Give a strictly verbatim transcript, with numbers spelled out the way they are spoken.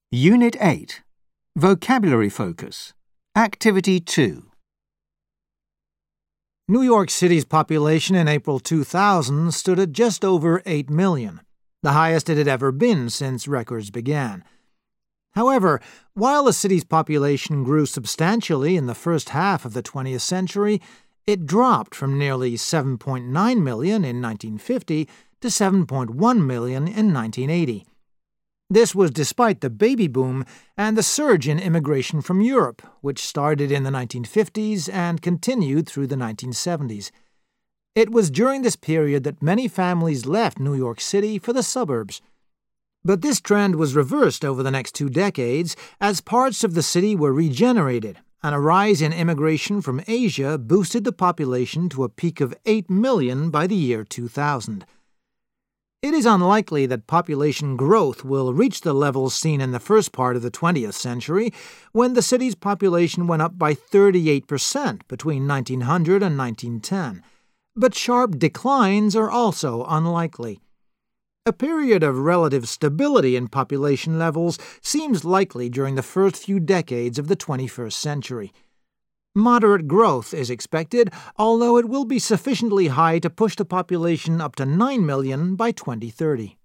Unit eight. Vocabulary Focus. Activity two. New York City's population in April two thousand stood at just over eight million, the highest it had ever been since records began. However, while the city's population grew substantially in the first half of the twentieth century, it dropped from nearly seven point nine million in nineteen fifty to seven point one million in nineteen eighty. This was despite the baby boom and the surge in immigration from Europe, which started in the nineteen fifties and continued through the nineteen seventies. It was during this period that many families left New York City for the suburbs. But this trend was reversed over the next two decades as parts of the city were regenerated, and a rise in immigration from Asia boosted the population to a peak of eight million by the year two thousand. It is unlikely that population growth will reach the levels seen in the first part of the twentieth century, when the city's population went up by thirty-eight percent between nineteen hundred and nineteen ten. But sharp declines are also unlikely. A period of relative stability in population levels seems likely during the first few decades of the twenty-first century. Moderate growth is expected, although it will be sufficiently high to push the population up to nine million by twenty thirty.